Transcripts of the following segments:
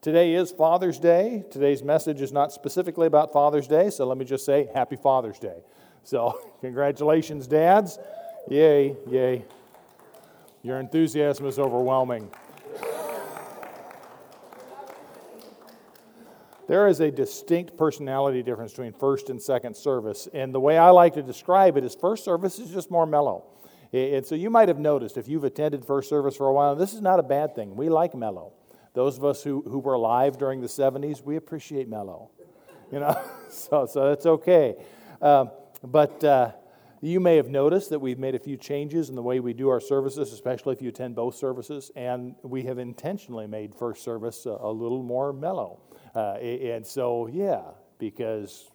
Today is Father's Day. Today's message is not specifically about Father's Day, so let me just say Happy Father's Day. So, congratulations, dads. Yay, yay. Your enthusiasm is overwhelming. There is a distinct personality difference between first and second service, and the way I like to describe it is first service is just more mellow. And so you might have noticed if you've attended first service for a while, this is not a bad thing. We like mellow. Those of us who were alive during the 70s, we appreciate mellow. So that's okay. But you may have noticed that we've made a few changes in the way we do our services, especially if you attend both services, and we have intentionally made first service a little more mellow. And so, yeah, because,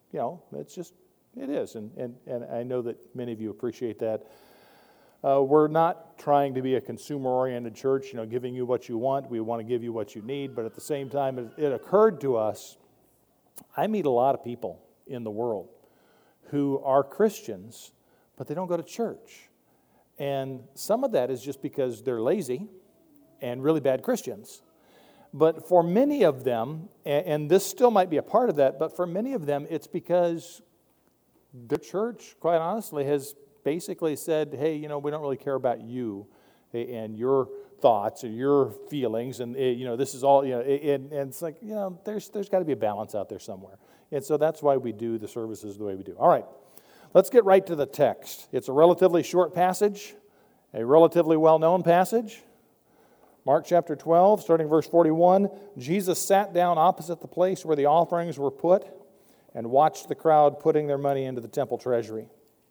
it is. And I know that many of you appreciate that. We're not trying to be a consumer-oriented church, giving you what you want. We want to give you what you need. But at the same time, it occurred to us, I meet a lot of people in the world who are Christians, but they don't go to church. And some of that is just because they're lazy and really bad Christians. But for many of them, and this still might be a part of that, but for many of them, it's because the church, quite honestly, has basically said, hey, we don't really care about you and your thoughts and your feelings, and this is all, and it's like, there's got to be a balance out there somewhere. And so that's why we do the services the way we do. All right, let's get right to the text. It's a relatively short passage, a relatively well-known passage. Mark chapter 12, starting verse 41, Jesus sat down opposite the place where the offerings were put and watched the crowd putting their money into the temple treasury.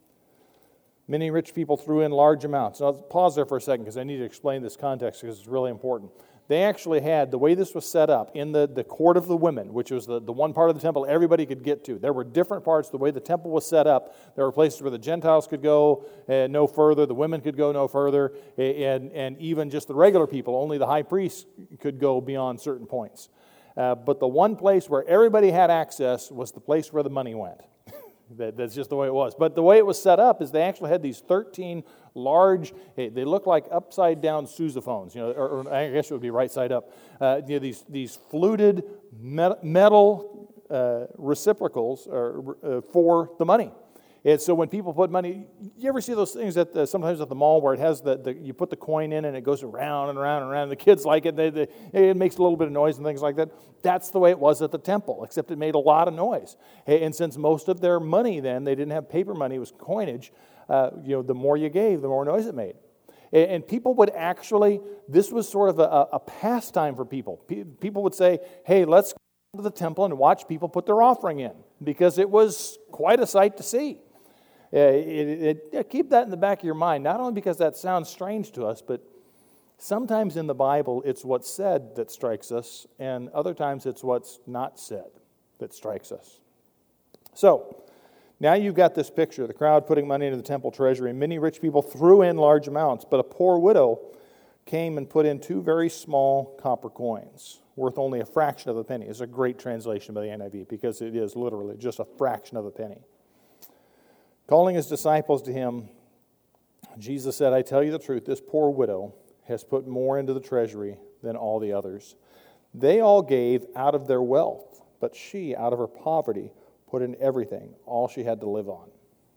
Many rich people threw in large amounts. Now, pause there for a second because I need to explain this context because it's really important. They actually had, the way this was set up, in the court of the women, which was the one part of the temple everybody could get to. There were different parts. The way the temple was set up, there were places where the Gentiles could go no further, the women could go no further, and even just the regular people, only the high priest could go beyond certain points. But the one place where everybody had access was the place where the money went. That's just the way it was. But the way it was set up is they actually had these 13 large, they look like upside down sousaphones, or I guess it would be right side up. These fluted metal reciprocals for the money. And so when people put money, you ever see those things that sometimes at the mall where it has you put the coin in and it goes around and around and around. And the kids like it. It makes a little bit of noise and things like that. That's the way it was at the temple, except it made a lot of noise. And since most of their money then, they didn't have paper money, it was coinage, the more you gave, the more noise it made. And people would actually, this was sort of a pastime for people. People would say, hey, let's go to the temple and watch people put their offering in, because it was quite a sight to see. Keep that in the back of your mind, not only because that sounds strange to us, but sometimes in the Bible it's what's said that strikes us, and other times it's what's not said that strikes us. So, now you've got this picture, the crowd putting money into the temple treasury. Many rich people threw in large amounts, but a poor widow came and put in 2 very small copper coins, worth only a fraction of a penny. It's a great translation by the NIV, because it is literally just a fraction of a penny. Calling his disciples to him, Jesus said, I tell you the truth, this poor widow has put more into the treasury than all the others. They all gave out of their wealth, but she, out of her poverty, put in everything, all she had to live on.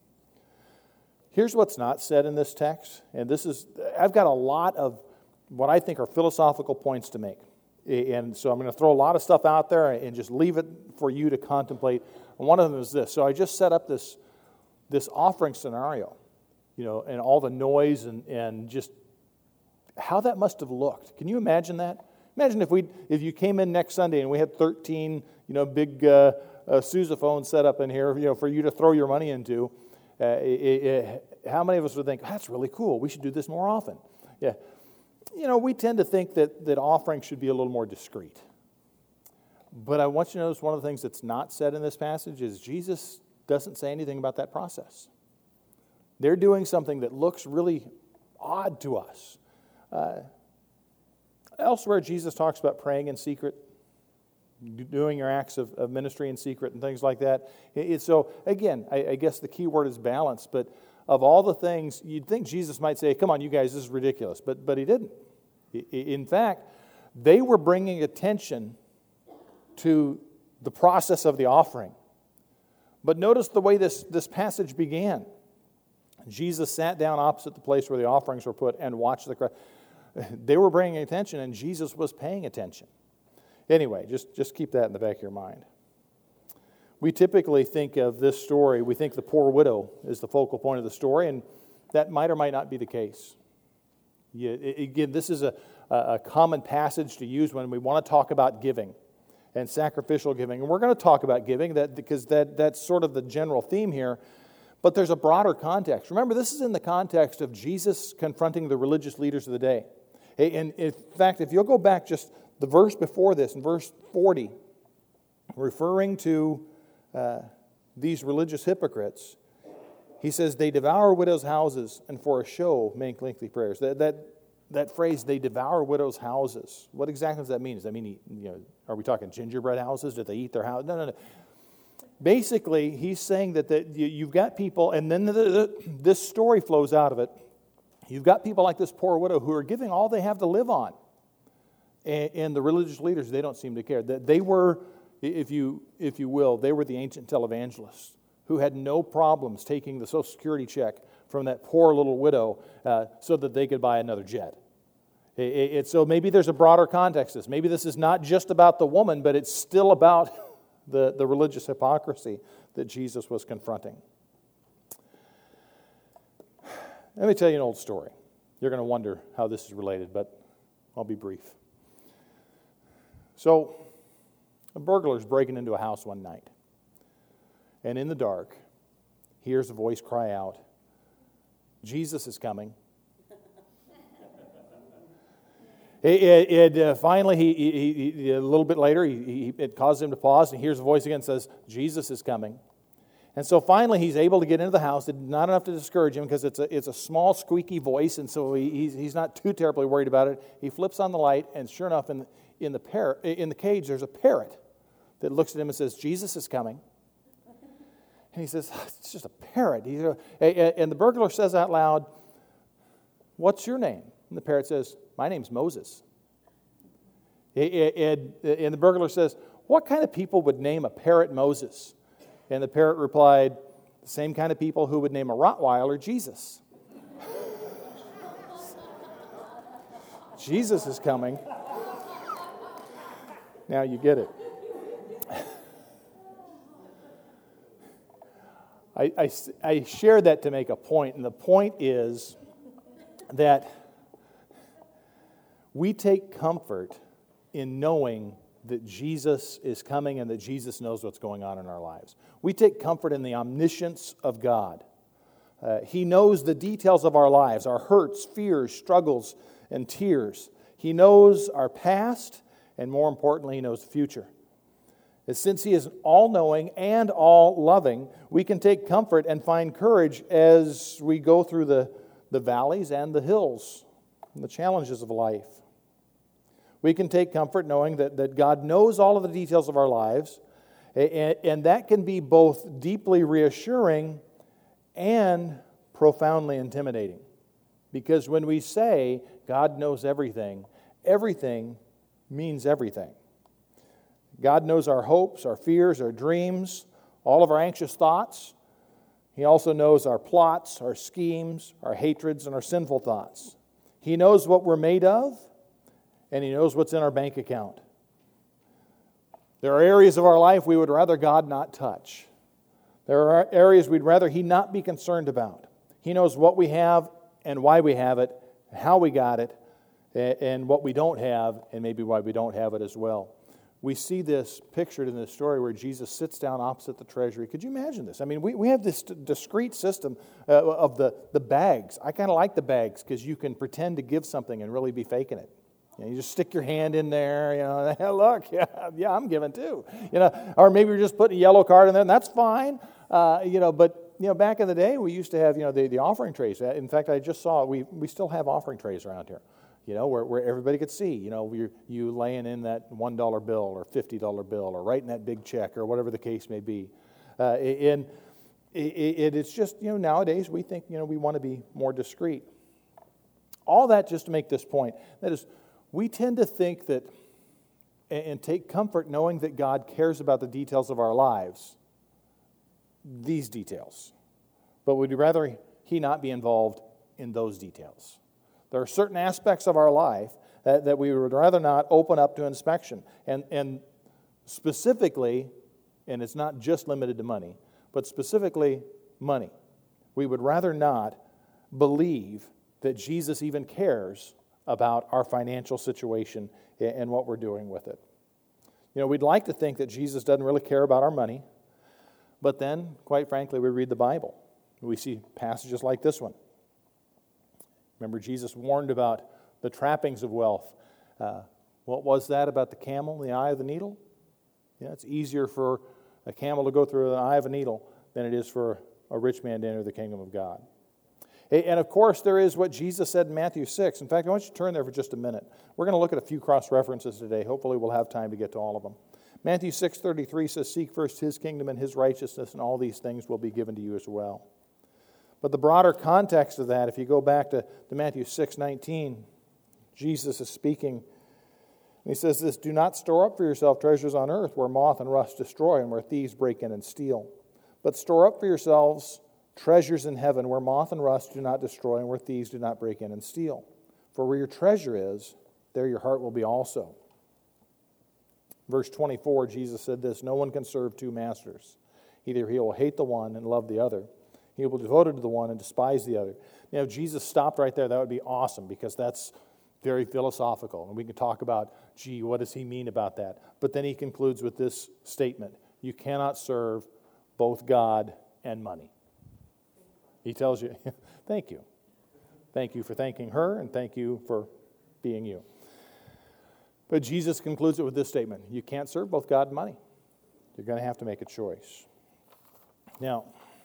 Here's what's not said in this text, and I've got a lot of what I think are philosophical points to make. And so I'm going to throw a lot of stuff out there and just leave it for you to contemplate. And one of them is this. So I just set up this offering scenario, and all the noise and just how that must have looked. Can you imagine that? Imagine if you came in next Sunday and we had 13, big sousaphones set up in here, for you to throw your money into. How many of us would think, that's really cool, we should do this more often? Yeah. We tend to think that offerings should be a little more discreet. But I want you to notice one of the things that's not said in this passage is Jesus doesn't say anything about that process. They're doing something that looks really odd to us. Elsewhere, Jesus talks about praying in secret, doing your acts of ministry in secret and things like that. So, again, I guess the key word is balance, but of all the things, you'd think Jesus might say, come on, you guys, this is ridiculous, but he didn't. In fact, They were bringing attention to the process of the offering. But notice the way this passage began. Jesus sat down opposite the place where the offerings were put and watched the crowd. They were bringing attention, and Jesus was paying attention. Anyway, just keep that in the back of your mind. We typically think of this story, we think the poor widow is the focal point of the story, and that might or might not be the case. Again, this is a common passage to use when we want to talk about giving and sacrificial giving. And we're going to talk about giving because that's sort of the general theme here. But there's a broader context. Remember, this is in the context of Jesus confronting the religious leaders of the day. And in fact, if you'll go back just the verse before this, in verse 40, referring to these religious hypocrites, he says, they devour widows' houses and for a show make lengthy prayers. That phrase, they devour widows' houses, what exactly does that mean? Does that mean, are we talking gingerbread houses? Did they eat their house? No. Basically, he's saying that you've got people, and then this story flows out of it. You've got people like this poor widow who are giving all they have to live on. And the religious leaders, they don't seem to care. They were, if you will, they were the ancient televangelists who had no problems taking the Social Security check from that poor little widow so that they could buy another jet. So maybe there's a broader context to this. Maybe this is not just about the woman, but it's still about the religious hypocrisy that Jesus was confronting. Let me tell you an old story. You're going to wonder how this is related, but I'll be brief. So, a burglar's breaking into a house one night, and in the dark, he hears a voice cry out, "Jesus is coming." Finally, he a little bit later, it causes him to pause, and he hears a voice again and says, "Jesus is coming." And so finally, he's able to get into the house. It's not enough to discourage him because it's a small, squeaky voice, and so he's not too terribly worried about it. He flips on the light, and sure enough, in the cage, there's a parrot that looks at him and says, "Jesus is coming." And he says, "It's just a parrot." And the burglar says out loud, "What's your name?" And the parrot says, "My name's Moses." And the burglar says, "What kind of people would name a parrot Moses?" And the parrot replied, "The same kind of people who would name a Rottweiler Jesus." Jesus is coming. Now you get it. I share that to make a point, and the point is that we take comfort in knowing that Jesus is coming and that Jesus knows what's going on in our lives. We take comfort in the omniscience of God. He knows the details of our lives, our hurts, fears, struggles, and tears. He knows our past, and more importantly, He knows the future. And since He is all-knowing and all-loving, we can take comfort and find courage as we go through the valleys and the hills and the challenges of life. We can take comfort knowing that God knows all of the details of our lives, and that can be both deeply reassuring and profoundly intimidating. Because when we say God knows everything, everything means everything. God knows our hopes, our fears, our dreams, all of our anxious thoughts. He also knows our plots, our schemes, our hatreds, and our sinful thoughts. He knows what we're made of, and He knows what's in our bank account. There are areas of our life we would rather God not touch. There are areas we'd rather He not be concerned about. He knows what we have and why we have it, how we got it, and what we don't have, and maybe why we don't have it as well. We see this pictured in this story where Jesus sits down opposite the treasury. Could you imagine this? I mean, we have this discrete system of the bags. I kind of like the bags because you can pretend to give something and really be faking it. You just stick your hand in there, hey, look, yeah, I'm giving too. Or maybe you're just putting a yellow card in there, and that's fine. But back in the day, we used to have, the offering trays. In fact, I just saw, we still have offering trays around here. Where everybody could see, you laying in that $1 bill or $50 bill or writing that big check or whatever the case may be. And it's just, nowadays we think, we want to be more discreet. All that just to make this point. That is, we tend to think that and take comfort knowing that God cares about the details of our lives, these details. But we'd rather He not be involved in those details. There are certain aspects of our life that we would rather not open up to inspection. And specifically, and it's not just limited to money, but specifically money. We would rather not believe that Jesus even cares about our financial situation and what we're doing with it. You know, we'd like to think that Jesus doesn't really care about our money, but then, quite frankly, we read the Bible. We see passages like this one. Remember, Jesus warned about the trappings of wealth. What was that about the camel in the eye of the needle? Yeah, it's easier for a camel to go through the eye of a needle than it is for a rich man to enter the kingdom of God. And of course, there is what Jesus said in Matthew 6. In fact, I want you to turn there for just a minute. We're going to look at a few cross-references today. Hopefully, we'll have time to get to all of them. Matthew 6:33 says, "Seek first His kingdom and His righteousness, and all these things will be given to you as well." But the broader context of that, if you go back to Matthew 6:19, Jesus is speaking. And He says this, "Do not store up for yourself treasures on earth where moth and rust destroy and where thieves break in and steal. But store up for yourselves treasures in heaven where moth and rust do not destroy and where thieves do not break in and steal. For where your treasure is, there your heart will be also." Verse 24, Jesus said this, "No one can serve two masters. Either he will hate the one and love the other. He will be devoted to the one and despise the other." Now, if Jesus stopped right there, that would be awesome because that's very philosophical. And we can talk about, gee, what does He mean about that? But then He concludes with this statement, you cannot serve both God and money. He tells you, thank you. Thank you for thanking her, and thank you for being you. But Jesus concludes it with this statement, you can't serve both God and money. You're going to have to make a choice. Now,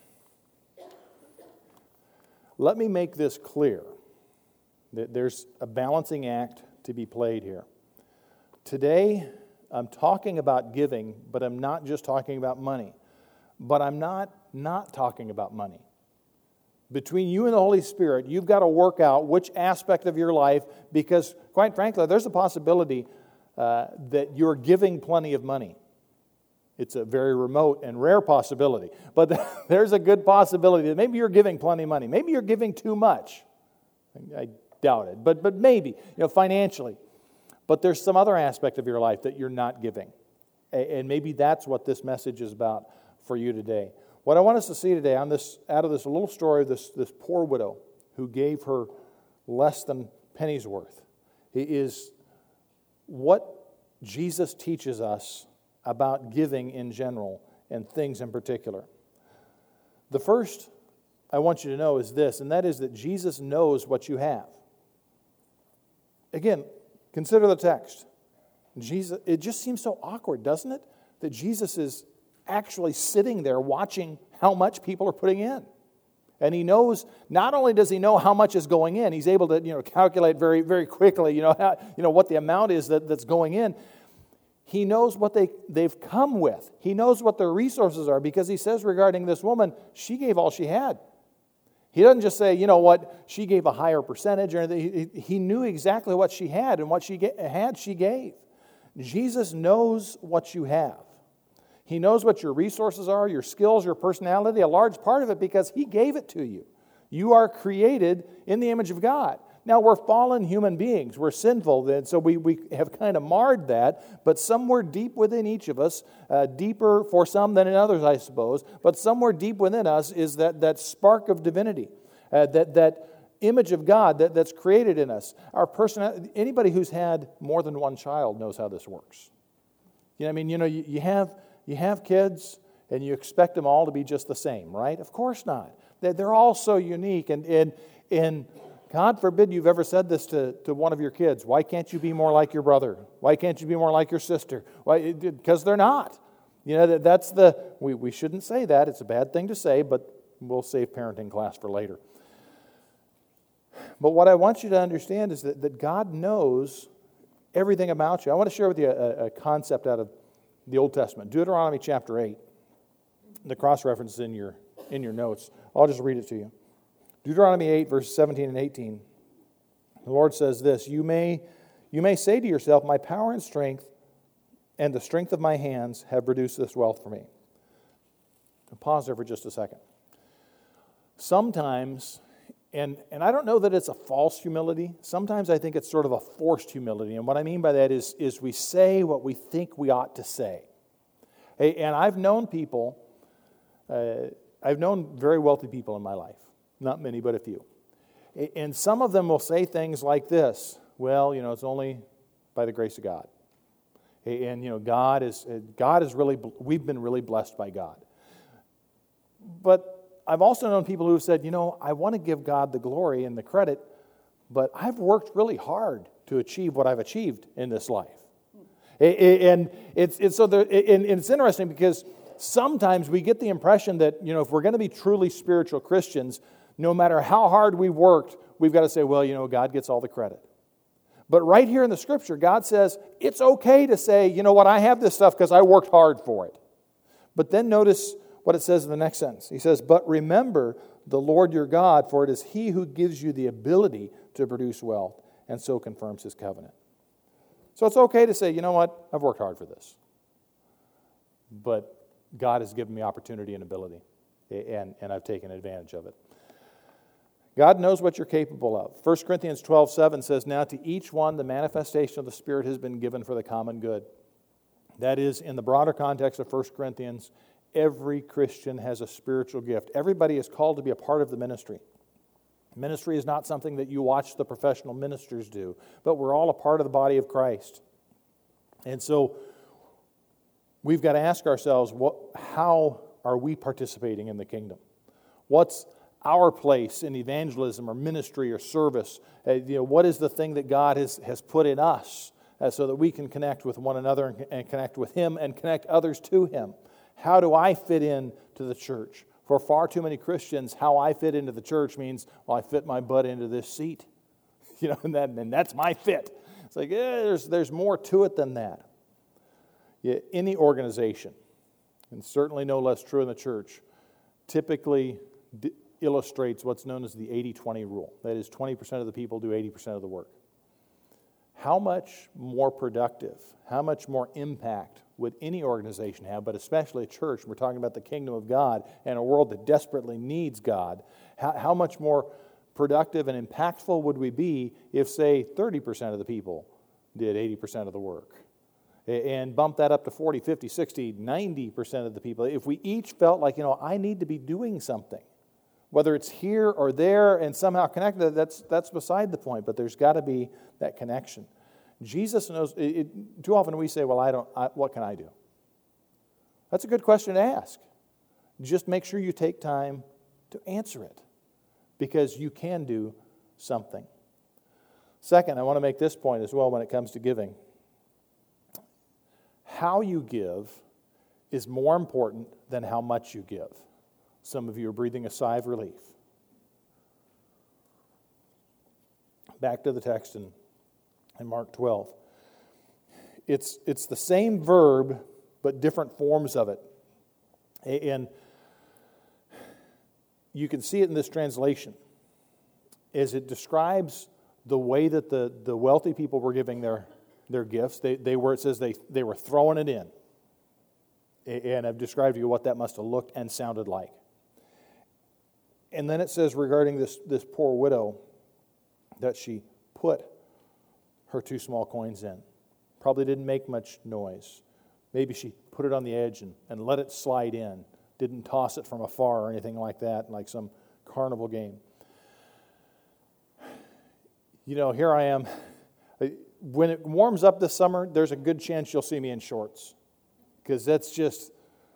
let me make this clear, that there's a balancing act to be played here. Today, I'm talking about giving, but I'm not just talking about money. But I'm not talking about money. Between you and the Holy Spirit, you've got to work out which aspect of your life, because, quite frankly, there's a possibility that you're giving plenty of money. It's a very remote and rare possibility. But there's a good possibility that maybe you're giving plenty of money. Maybe you're giving too much. I doubt it. But maybe, financially. But there's some other aspect of your life that you're not giving. And maybe that's what this message is about for you today. What I want us to see today out of this little story of this poor widow who gave her less than penny's worth is what Jesus teaches us about giving in general and things in particular. The first I want you to know is this, and that is that Jesus knows what you have. Again, consider the text. It just seems so awkward, doesn't it? That Jesus is actually sitting there watching how much people are putting in. And He knows, not only does He know how much is going in, He's able to calculate very, very quickly what the amount is that's going in. He knows what they've come with. He knows what their resources are, because He says regarding this woman, she gave all she had. He doesn't just say, she gave a higher percentage or anything. He knew exactly what she had, and what she had, she gave. Jesus knows what you have. He knows what your resources are, your skills, your personality, a large part of it because He gave it to you. You are created in the image of God. Now, we're fallen human beings. We're sinful, and so we have kind of marred that, but somewhere deep within each of us, deeper for some than in others, I suppose, but somewhere deep within us is that spark of divinity, that image of God that's created in us. Our personality, anybody who's had more than one child knows how this works. You have kids, and you expect them all to be just the same, right? Of course not. They're all so unique, and God forbid you've ever said this to one of your kids. Why can't you be more like your brother? Why can't you be more like your sister? Why? Because they're not. We shouldn't say that. It's a bad thing to say, but we'll save parenting class for later. But what I want you to understand is that God knows everything about you. I want to share with you a concept out of the Old Testament. Deuteronomy chapter 8. The cross-reference is in your notes. I'll just read it to you. Deuteronomy 8, verses 17 and 18. The Lord says this, You may You may say to yourself, my power and strength and the strength of my hands have produced this wealth for me. I'll pause there for just a second. Sometimes, and I don't know that it's a false humility. Sometimes I think it's sort of a forced humility. And what I mean by that is we say what we think we ought to say. And I've known people, I've known very wealthy people in my life. Not many, but a few. And some of them will say things like this. Well, it's only by the grace of God. And, God is really, we've been really blessed by God. But I've also known people who have said, I want to give God the glory and the credit, but I've worked really hard to achieve what I've achieved in this life. And it's interesting because sometimes we get the impression that, if we're going to be truly spiritual Christians, no matter how hard we worked, we've got to say, well, God gets all the credit. But right here in the Scripture, God says, it's okay to say, I have this stuff because I worked hard for it. But then notice what it says in the next sentence. He says, but remember the Lord your God, for it is He who gives you the ability to produce wealth, and so confirms His covenant. So it's okay to say, I've worked hard for this. But God has given me opportunity and ability, and I've taken advantage of it. God knows what you're capable of. 1 Corinthians 12:7 says, now to each one the manifestation of the Spirit has been given for the common good. That is, in the broader context of 1 Corinthians, every Christian has a spiritual gift. Everybody is called to be a part of the ministry. Ministry is not something that you watch the professional ministers do, but we're all a part of the body of Christ. And so we've got to ask ourselves, how are we participating in the kingdom? What's our place in evangelism or ministry or service? What is the thing that God has put in us so that we can connect with one another and connect with Him and connect others to Him? How do I fit in to the church? For far too many Christians, how I fit into the church means, well, I fit my butt into this seat. And that's my fit. It's like, there's more to it than that. Any organization, and certainly no less true in the church, typically illustrates what's known as the 80-20 rule. That is, 20% of the people do 80% of the work. How much more productive, how much more impact would any organization have, but especially a church? We're talking about the kingdom of God and a world that desperately needs God. How much more productive and impactful would we be if, say, 30% of the people did 80% of the work? And bump that up to 40, 50, 60, 90% of the people. If we each felt like, I need to be doing something, whether it's here or there and somehow connected, that's beside the point, but there's got to be that connection. Jesus knows. Too often we say, well, what can I do? That's a good question to ask. Just make sure you take time to answer it, because you can do something. Second, I want to make this point as well when it comes to giving. How you give is more important than how much you give. Some of you are breathing a sigh of relief. Back to the text in Mark 12. It's the same verb, but different forms of it. And you can see it in this translation as it describes the way that the wealthy people were giving their gifts. It says they were throwing it in. And I've described to you what that must have looked and sounded like. And then it says regarding this poor widow that she put her 2 small coins in. Probably didn't make much noise. Maybe she put it on the edge and let it slide in. Didn't toss it from afar or anything like that, like some carnival game. Here I am. When it warms up this summer, there's a good chance you'll see me in shorts. Because that's just,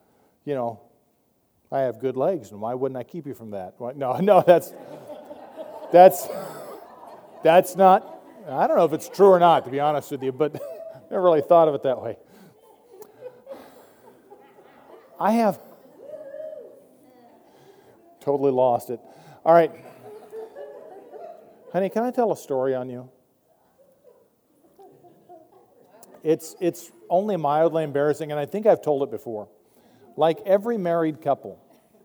I have good legs, and why wouldn't I keep you from that? No, that's not, I don't know if it's true or not, to be honest with you, but I never really thought of it that way. I have totally lost it. All right. Honey, can I tell a story on you? It's only mildly embarrassing, and I think I've told it before. Like every married couple,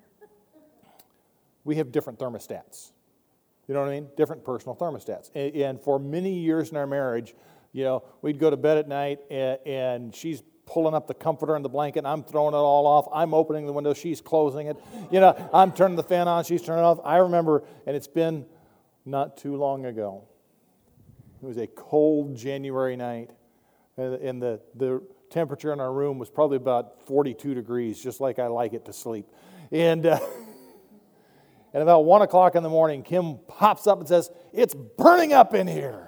we have different thermostats. You know what I mean? Different personal thermostats. And for many years in our marriage, We'd go to bed at night, and she's pulling up the comforter and the blanket, and I'm throwing it all off. I'm opening the window, she's closing it. I'm turning the fan on, she's turning it off. I remember, and it's been not too long ago. It was a cold January night, and the temperature in our room was probably about 42 degrees, just like I like it to sleep. And about 1 o'clock in the morning, Kim pops up and says, "It's burning up in here."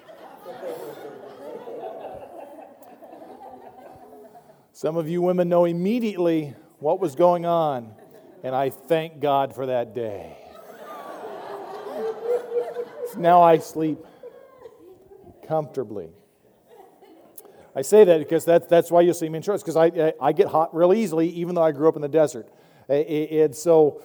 Some of you women know immediately what was going on, and I thank God for that day. Now I sleep comfortably. I say that because that's why you'll see me in shorts, because I get hot real easily, even though I grew up in the desert. And so,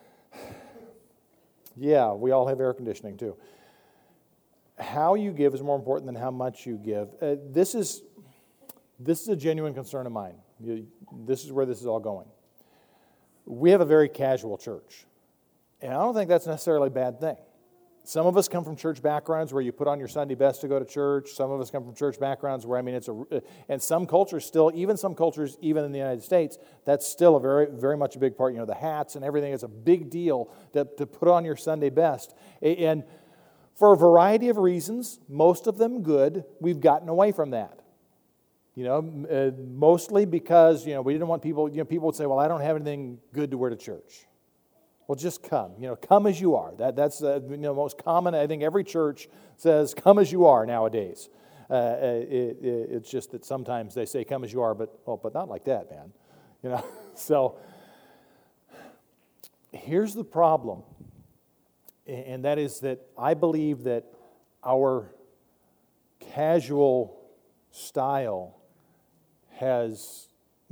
yeah, we all have air conditioning too. How you give is more important than how much you give. This is a genuine concern of mine. This is where this is all going. We have a very casual church, and I don't think that's necessarily a bad thing. Some of us come from church backgrounds where you put on your Sunday best to go to church. Some of us come from church backgrounds where, and some cultures still, even in the United States, that's still a very, very much a big part. The hats and everything is a big deal to put on your Sunday best. And for a variety of reasons, most of them good, we've gotten away from that. Mostly because, we didn't want people, people would say, well, I don't have anything good to wear to church. Well, just come. Come as you are. That's the most common. I think every church says, come as you are nowadays. It's just that sometimes they say, come as you are, but not like that, man. So here's the problem, and that is that I believe that our casual style has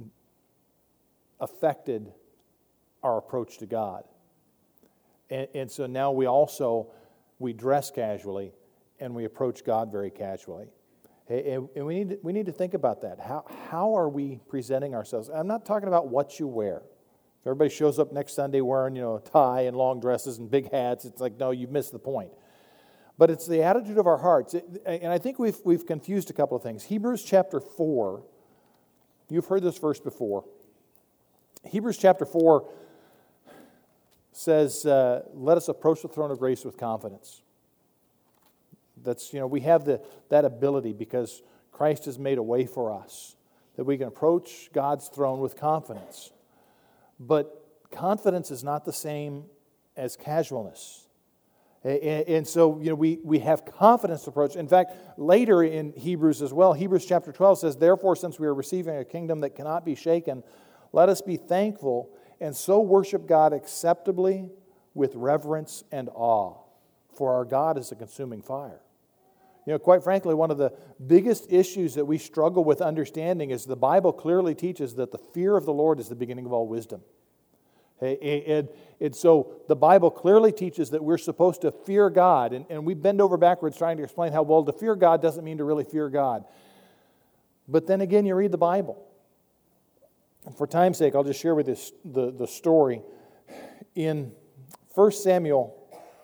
affected our approach to God. And so now we dress casually and we approach God very casually. And we need to think about that. How are we presenting ourselves? I'm not talking about what you wear. If everybody shows up next Sunday wearing, a tie and long dresses and big hats, it's like, no, you've missed the point. But it's the attitude of our hearts. And I think we've confused a couple of things. Hebrews chapter 4, you've heard this verse before. Hebrews chapter 4 says, let us approach the throne of grace with confidence. That's, we have that ability because Christ has made a way for us that we can approach God's throne with confidence. But confidence is not the same as casualness. And so, we have confidence to approach. In fact, later in Hebrews as well, Hebrews chapter 12 says, therefore, since we are receiving a kingdom that cannot be shaken, let us be thankful and so worship God acceptably with reverence and awe, for our God is a consuming fire. Quite frankly, one of the biggest issues that we struggle with understanding is the Bible clearly teaches that the fear of the Lord is the beginning of all wisdom. And so the Bible clearly teaches that we're supposed to fear God, and we bend over backwards trying to explain how, well, to fear God doesn't mean to really fear God. But then again, you read the Bible. For time's sake, I'll just share with you the story in 2 Samuel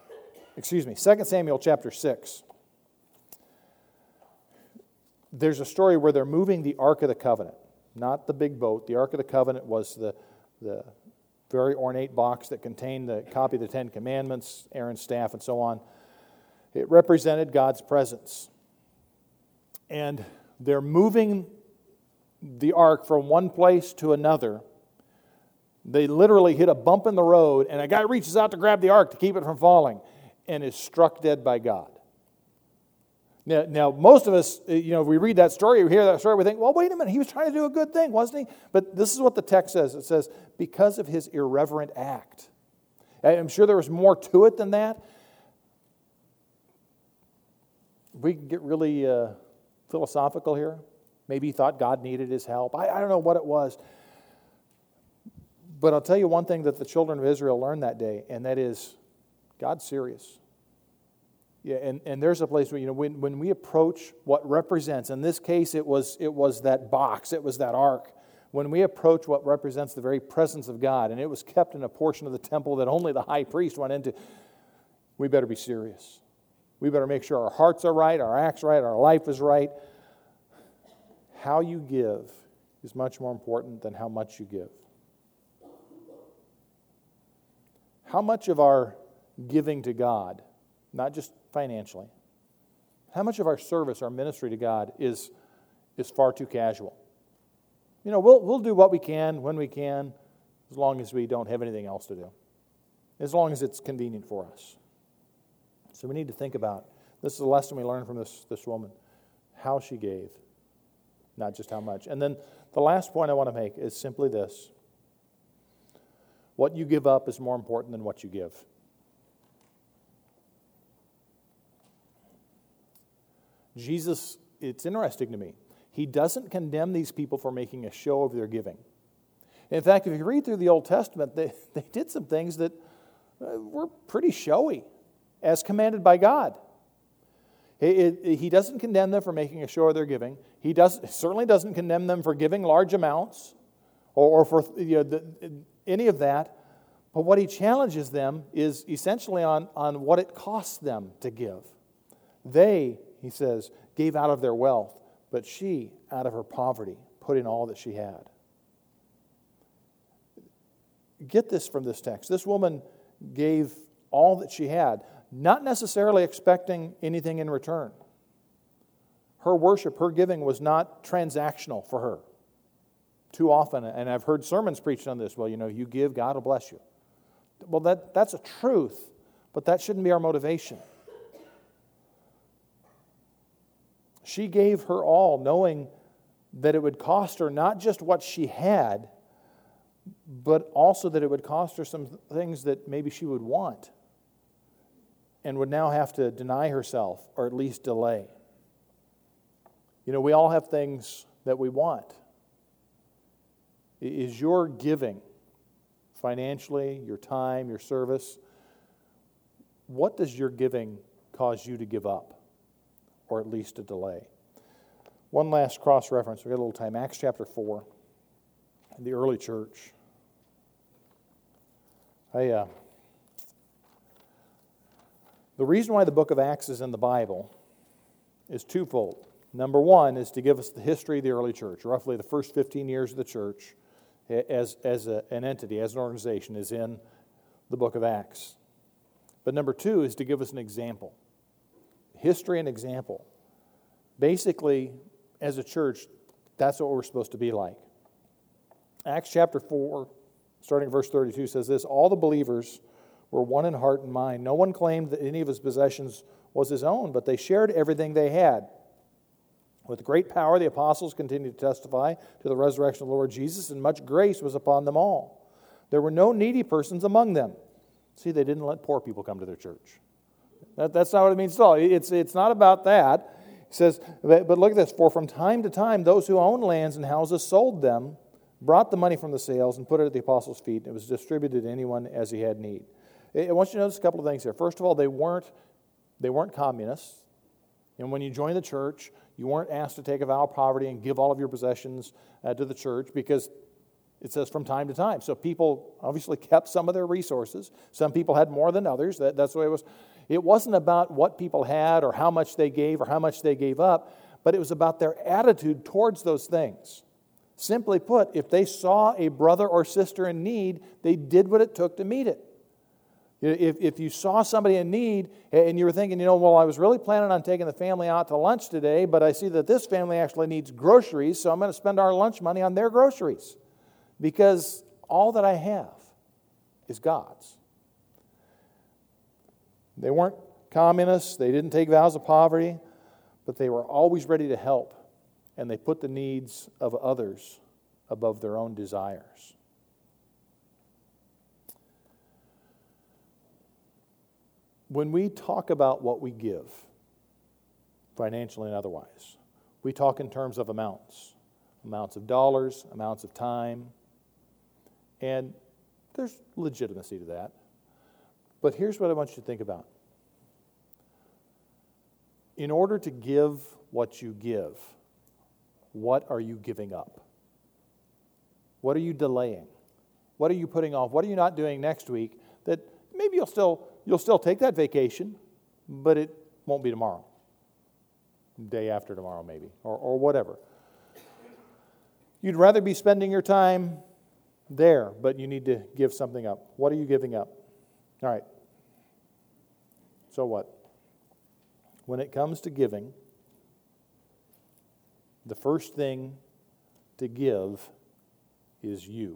chapter 6. There's a story where they're moving the Ark of the Covenant, not the big boat. The Ark of the Covenant was the very ornate box that contained the copy of the Ten Commandments, Aaron's staff, and so on. It represented God's presence. And they're moving the ark from one place to another. They literally hit a bump in the road, and a guy reaches out to grab the ark to keep it from falling and is struck dead by God. Now, most of us, if we read that story, we hear that story, we think, well, wait a minute, he was trying to do a good thing, wasn't he? But this is what the text says. It says, because of his irreverent act. I'm sure there was more to it than that. We can get really philosophical here. Maybe he thought God needed his help. I don't know what it was. But I'll tell you one thing that the children of Israel learned that day, and that is God's serious. Yeah, and there's a place where, when we approach what represents, in this case it was that box, it was that ark. When we approach what represents the very presence of God, and it was kept in a portion of the temple that only the high priest went into, we better be serious. We better make sure our hearts are right, our acts right, our life is right. How you give is much more important than how much you give. How much of our giving to God, not just financially, how much of our service, our ministry to God is far too casual? You know, we'll do what we can when we can, as long as we don't have anything else to do, as long as it's convenient for us. So we need to think about, this is a lesson we learned from this woman, how she gave, not just how much. And then the last point I want to make is simply this: what you give up is more important than what you give. Jesus, it's interesting to me, he doesn't condemn these people for making a show of their giving. In fact, if you read through the Old Testament, they did some things that were pretty showy, as commanded by God. He doesn't condemn them for making a show of their giving. He certainly doesn't condemn them for giving large amounts or for any of that. But what he challenges them is essentially on what it costs them to give. They, he says, gave out of their wealth, but she, out of her poverty, put in all that she had. Get this from this text. This woman gave all that she had, not necessarily expecting anything in return. Her worship, her giving was not transactional for her. Too often, and I've heard sermons preached on this, well, you know, you give, God will bless you. Well, that's a truth, but that shouldn't be our motivation. She gave her all, knowing that it would cost her not just what she had, but also that it would cost her some things that maybe she would want and would now have to deny herself or at least delay. You know, we all have things that we want. Is your giving, financially, your time, your service, what does your giving cause you to give up or at least to delay? One last cross-reference. We've got a little time. Acts chapter 4, the early church. The reason why the book of Acts is in the Bible is twofold. Number one is to give us the history of the early church. Roughly the first 15 years of the church as an entity, as an organization, is in the book of Acts. But number two is to give us an example. History and example. Basically, as a church, that's what we're supposed to be like. Acts chapter 4, starting at verse 32, says this: all the believers were one in heart and mind. No one claimed that any of his possessions was his own, but they shared everything they had. With great power, the apostles continued to testify to the resurrection of the Lord Jesus, and much grace was upon them all. There were no needy persons among them. See, they didn't let poor people come to their church. That's not what it means at all. It's not about that. It says, but look at this. For from time to time, those who owned lands and houses sold them, brought the money from the sales, and put it at the apostles' feet, and it was distributed to anyone as he had need. I want you to notice a couple of things here. First of all, they weren't communists. And when you joined the church, you weren't asked to take a vow of poverty and give all of your possessions to the church, because it says from time to time. So people obviously kept some of their resources. Some people had more than others. That's the way it was. It wasn't about what people had or how much they gave or how much they gave up, but it was about their attitude towards those things. Simply put, if they saw a brother or sister in need, they did what it took to meet it. If you saw somebody in need and you were thinking, well, I was really planning on taking the family out to lunch today, but I see that this family actually needs groceries, so I'm going to spend our lunch money on their groceries because all that I have is God's. They weren't communists. They didn't take vows of poverty, but they were always ready to help, and they put the needs of others above their own desires. When we talk about what we give, financially and otherwise, we talk in terms of amounts of dollars, amounts of time, and there's legitimacy to that. But here's what I want you to think about. In order to give what you give, what are you giving up? What are you delaying? What are you putting off? What are you not doing next week that maybe you'll still take that vacation, but Won't be tomorrow. Day after tomorrow maybe, or whatever. You'd rather be spending your time there, but you need to give something up. What are you giving up? All right. So what? When it comes to giving, the first thing to give is you.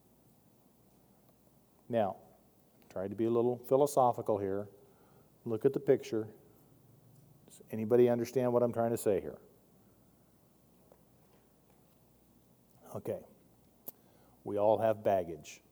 Now, try to be a little philosophical here. Look at the picture. Does anybody understand what I'm trying to say here? Okay. We all have baggage.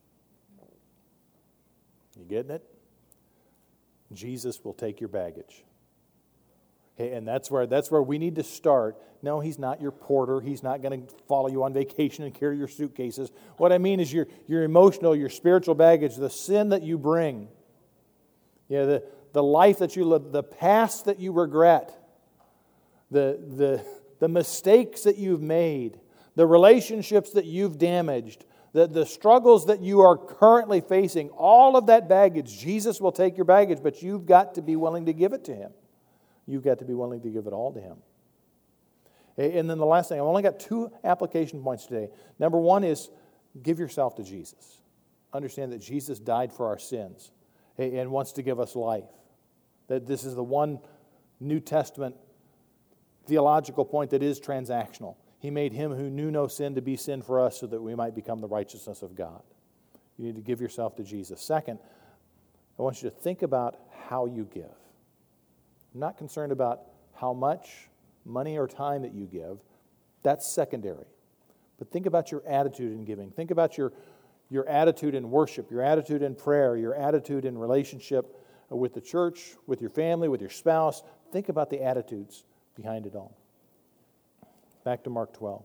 You getting it? Jesus will take your baggage. And that's where we need to start. No, He's not your porter. He's not going to follow you on vacation and carry your suitcases. What I mean is your emotional, your spiritual baggage, the sin that you bring, the life that you live, the past that you regret, the mistakes that you've made, the relationships that you've damaged, the struggles that you are currently facing, all of that baggage, Jesus will take your baggage, but you've got to be willing to give it to Him. You've got to be willing to give it all to Him. And then the last thing, I've only got 2 application points today. Number 1 is give yourself to Jesus. Understand that Jesus died for our sins and wants to give us life. That this is the one New Testament theological point that is transactional. He made Him who knew no sin to be sin for us so that we might become the righteousness of God. You need to give yourself to Jesus. Second, I want you to think about how you give. I'm not concerned about how much money or time that you give. That's secondary. But think about your attitude in giving. Think about your attitude in worship, your attitude in prayer, your attitude in relationship with the church, with your family, with your spouse. Think about the attitudes behind it all. Back to Mark 12.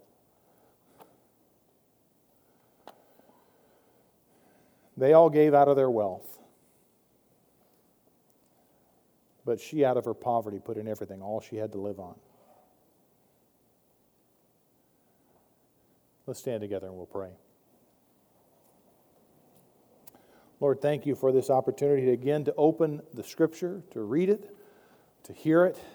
They all gave out of their wealth. But she, out of her poverty, put in everything, all she had to live on. Let's stand together and we'll pray. Lord, thank you for this opportunity again to open the Scripture, to read it, to hear it.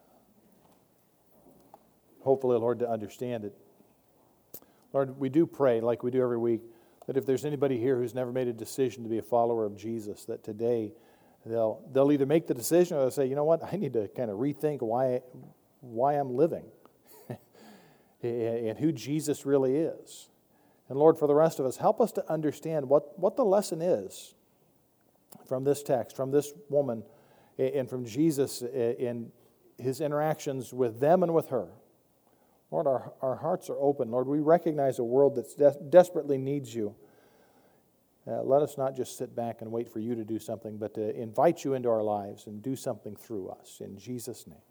Hopefully, Lord, to understand it. Lord, we do pray, like we do every week, that if there's anybody here who's never made a decision to be a follower of Jesus, that today they'll either make the decision or they'll say, you know what, I need to kind of rethink why I'm living and who Jesus really is. And Lord, for the rest of us, help us to understand what the lesson is from this text, from this woman, and from Jesus in His interactions with them and with her. Lord, our hearts are open. Lord, we recognize a world that desperately needs you. Let us not just sit back and wait for you to do something, but to invite you into our lives and do something through us. In Jesus' name.